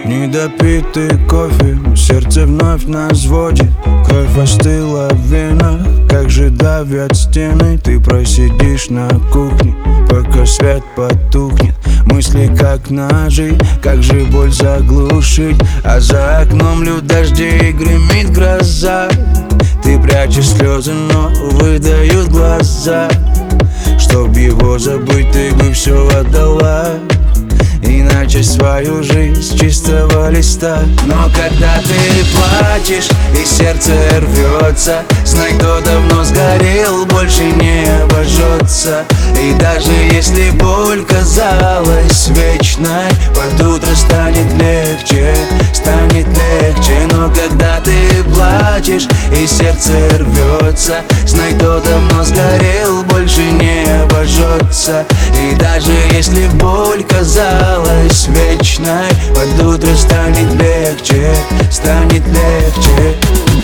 Недопитый кофе, сердце вновь нас водит. Кровь остыла в венах, как же давят стены. Ты просидишь на кухне, пока свет потухнет. Мысли как ножи, как же боль заглушить. А за окном льют дожди и гремит гроза. Ты прячешь слезы, но выдают глаза. Чтоб его забыть, ты бы все отдала и начать свою жизнь с чистого листа. Но когда ты плачешь и сердце рвется, знай, кто давно сгорел, больше не обожжется. И даже если боль казалась вечной, под утро станет легче, станет легче. Но когда ты плачешь и сердце рвется, знай, кто давно сгорел, больше не обожжется. И даже если боль казалась вечной, под утро станет легче, станет легче.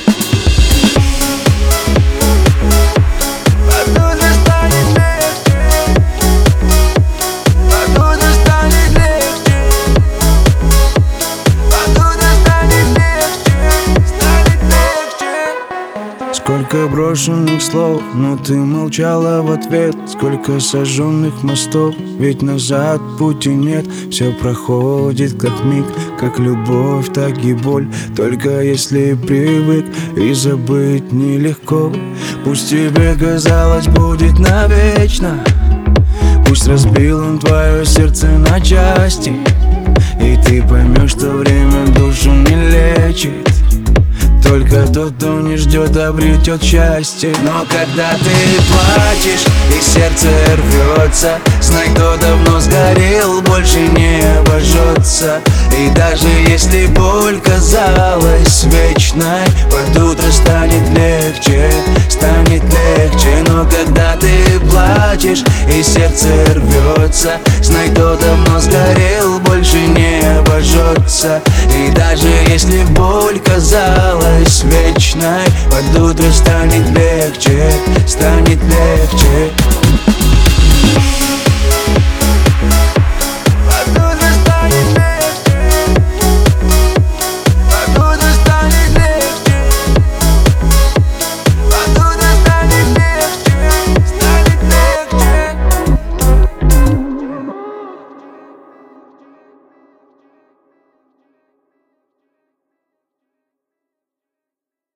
Сколько брошенных слов, но ты молчала в ответ. Сколько сожженных мостов, ведь назад пути нет. Все проходит как миг, как любовь, так и боль. Только если привык, и забыть нелегко. Пусть тебе казалось будет навечно, пусть разбил он твое сердце на части, и ты поймешь, что время душу не лечит. Только тот, кто не ждет, обретет счастье. Но когда ты плачешь и сердце рвется, знай, кто давно сгорел, больше не обожжется. И даже если боль казалась вечной, под утро станет легче, станет легче. Но когда ты плачешь и сердце рвется, знай, кто давно сгорел, больше не обожжется. И даже если боль казалась вечной, под утро станет легче, станет легче.